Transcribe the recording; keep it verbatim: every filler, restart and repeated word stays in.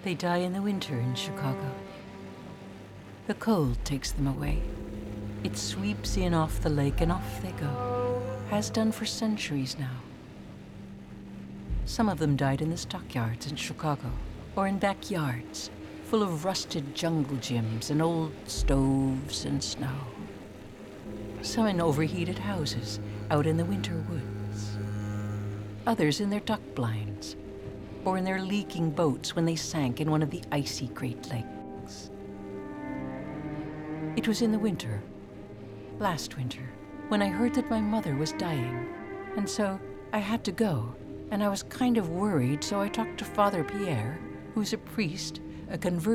They die in the winter in Chicago. The cold takes them away. It sweeps in off the lake and off they go, has done for centuries now. Some of them died in the stockyards in Chicago, or in backyards, full of rusted jungle gyms and old stoves and snow. Some in overheated houses out in the winter woods. Others in their duck blinds, or in their leaking boats when they sank in one of the icy Great Lakes. It was in the winter, last winter, when I heard that my mother was dying, and so I had to go, and I was kind of worried, so I talked to Father Pierre, who's a priest, a converted